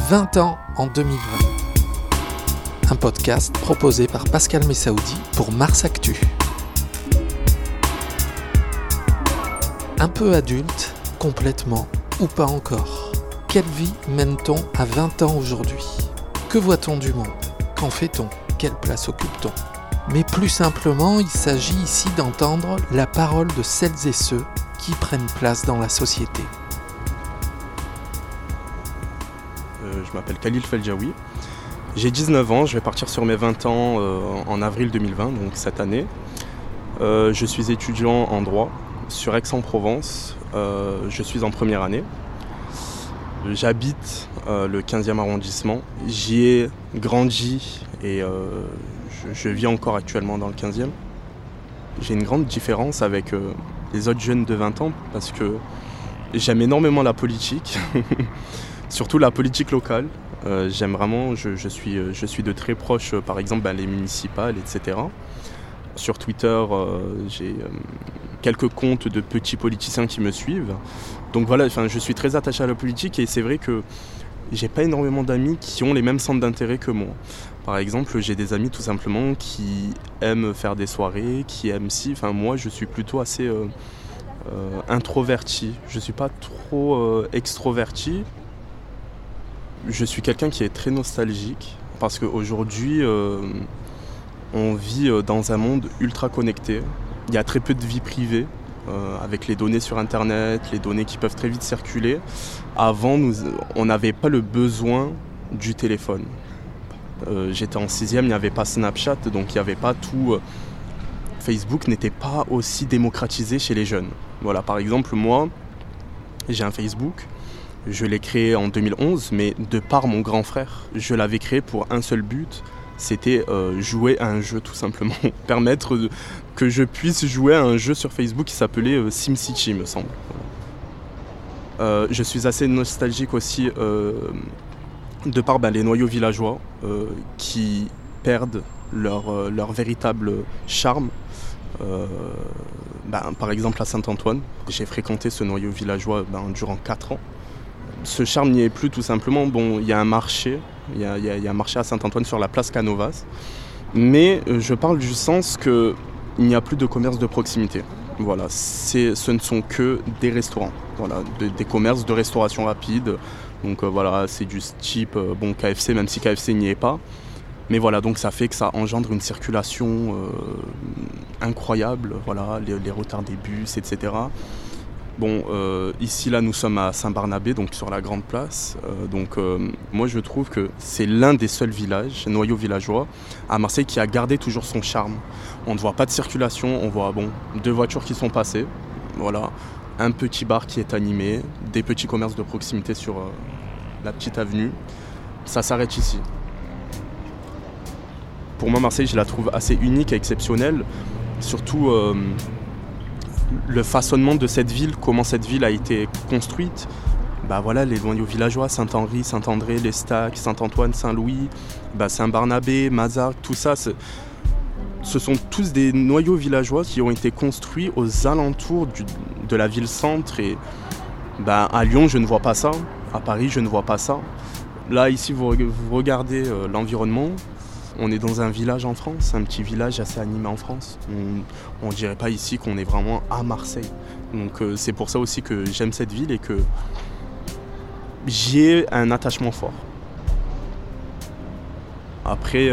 20 ans en 2020. Un podcast proposé par Pascal Messaoudi pour Mars Actu. Un peu adulte, complètement ou pas encore. Quelle vie mène-t-on à 20 ans aujourd'hui ? Que voit-on du monde ? Qu'en fait-on ? Quelle place occupe-t-on ? Mais plus simplement, il s'agit ici d'entendre la parole de celles et ceux qui prennent place dans la société. Je m'appelle Khalil Feljaoui, j'ai 19 ans, je vais partir sur mes 20 ans en avril 2020, donc cette année. Je suis étudiant en droit sur Aix-en-Provence, je suis en première année. J'habite le 15e arrondissement, j'y ai grandi et je vis encore actuellement dans le 15e. J'ai une grande différence avec les autres jeunes de 20 ans parce que j'aime énormément la politique. Surtout la politique locale, j'aime vraiment, je suis de très proche, par exemple les municipales, etc. Sur Twitter, j'ai quelques comptes de petits politiciens qui me suivent. Donc voilà, je suis très attaché à la politique et c'est vrai que j'ai pas énormément d'amis qui ont les mêmes centres d'intérêt que moi. Par exemple, j'ai des amis tout simplement qui aiment faire des soirées, qui aiment moi je suis plutôt assez introverti, je suis pas trop extroverti. Je suis quelqu'un qui est très nostalgique parce qu'aujourd'hui, on vit dans un monde ultra connecté. Il y a très peu de vie privée avec les données sur Internet, les données qui peuvent très vite circuler. Avant, on n'avait pas le besoin du téléphone. J'étais en 6e, il n'y avait pas Snapchat, donc il n'y avait pas tout. Facebook n'était pas aussi démocratisé chez les jeunes. Voilà, par exemple, moi, j'ai un Facebook. Je l'ai créé en 2011, mais de par mon grand frère, je l'avais créé pour un seul but, c'était jouer à un jeu tout simplement. Permettre que je puisse jouer à un jeu sur Facebook qui s'appelait SimCity, il me semble. Je suis assez nostalgique aussi de par les noyaux villageois qui perdent leur véritable charme. Par exemple à Saint-Antoine, j'ai fréquenté ce noyau villageois durant 4 ans. Ce charme n'y est plus tout simplement. Bon, il y a un marché, il y a un marché à Saint-Antoine sur la place Canovas, mais je parle du sens qu'il n'y a plus de commerce de proximité. Voilà, ce ne sont que des restaurants, voilà, des commerces de restauration rapide. Donc voilà, c'est du type KFC, même si KFC n'y est pas. Mais voilà, donc ça fait que ça engendre une circulation incroyable, voilà, les retards des bus, etc. Bon, ici, là, nous sommes à Saint-Barnabé, donc sur la grande place. Moi, je trouve que c'est l'un des seuls villages, noyaux villageois, à Marseille, qui a gardé toujours son charme. On ne voit pas de circulation, on voit 2 voitures qui sont passées, voilà, un petit bar qui est animé, des petits commerces de proximité sur la petite avenue. Ça s'arrête ici. Pour moi, Marseille, je la trouve assez unique et exceptionnelle, surtout le façonnement de cette ville, comment cette ville a été construite. Les noyaux villageois, Saint-Henri, Saint-André, l'Estac, Saint-Antoine, Saint-Louis, Saint-Barnabé, Mazarques, tout ça, ce sont tous des noyaux villageois qui ont été construits aux alentours de la ville-centre. Et à Lyon, je ne vois pas ça. À Paris, je ne vois pas ça. Là, ici, vous regardez l'environnement. On est dans un village en France, un petit village assez animé en France. On ne dirait pas ici qu'on est vraiment à Marseille. Donc c'est pour ça aussi que j'aime cette ville et que j'y ai un attachement fort. Après,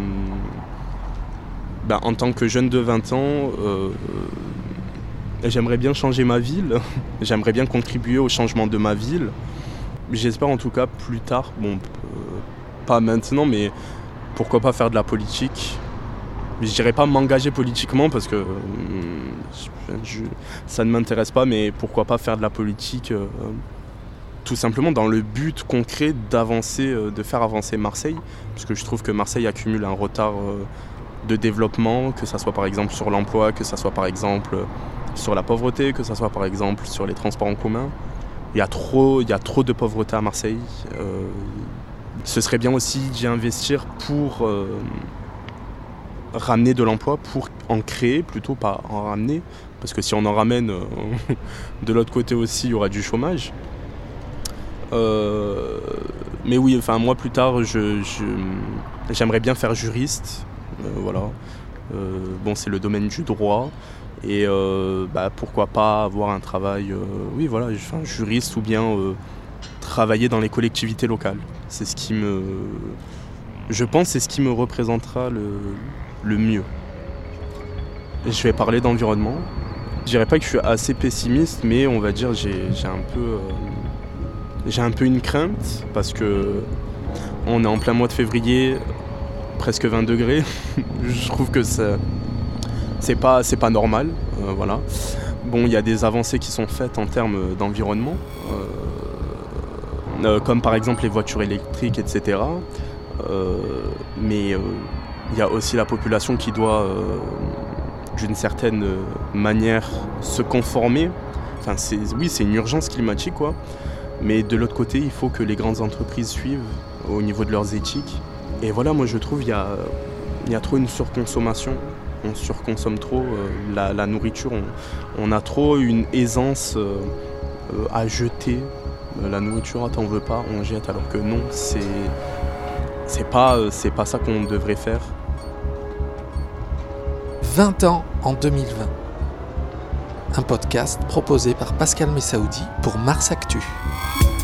en tant que jeune de 20 ans, j'aimerais bien changer ma ville. J'aimerais bien contribuer au changement de ma ville. J'espère en tout cas plus tard, pas maintenant, mais pourquoi pas faire de la politique. Je dirais pas m'engager politiquement parce que ça ne m'intéresse pas, mais pourquoi pas faire de la politique tout simplement dans le but concret de faire avancer Marseille, parce que je trouve que Marseille accumule un retard de développement, que ça soit par exemple sur l'emploi, que ça soit par exemple sur la pauvreté, que ça soit par exemple sur les transports en commun. Il y a trop de pauvreté à Marseille. Ce serait bien aussi d'y investir pour ramener de l'emploi, pour en créer plutôt, pas en ramener. Parce que si on en ramène, de l'autre côté aussi, il y aura du chômage. Mais oui, enfin moi plus tard, j'aimerais bien faire juriste. Voilà. Bon, c'est le domaine du droit. Et pourquoi pas avoir un travail, juriste ou bien travailler dans les collectivités locales. C'est ce qui je pense, c'est ce qui me représentera le mieux. Et je vais parler d'environnement. Je dirais pas que je suis assez pessimiste, mais on va dire j'ai un peu une crainte parce que on est en plein mois de février, presque 20 degrés. Je trouve que c'est pas normal. Voilà. Bon, il y a des avancées qui sont faites en termes d'environnement, comme par exemple les voitures électriques, etc. Mais il y a aussi la population qui doit, d'une certaine manière, se conformer. Enfin, c'est une urgence climatique, quoi. Mais de l'autre côté, il faut que les grandes entreprises suivent au niveau de leurs éthiques. Et voilà, moi je trouve qu'il y a trop une surconsommation. On surconsomme trop la nourriture. On a trop une aisance à jeter. La nourriture, t'en veux pas, on jette. Alors que non, c'est pas ça qu'on devrait faire. 20 ans en 2020. Un podcast proposé par Pascal Messaoudi pour Mars Actu.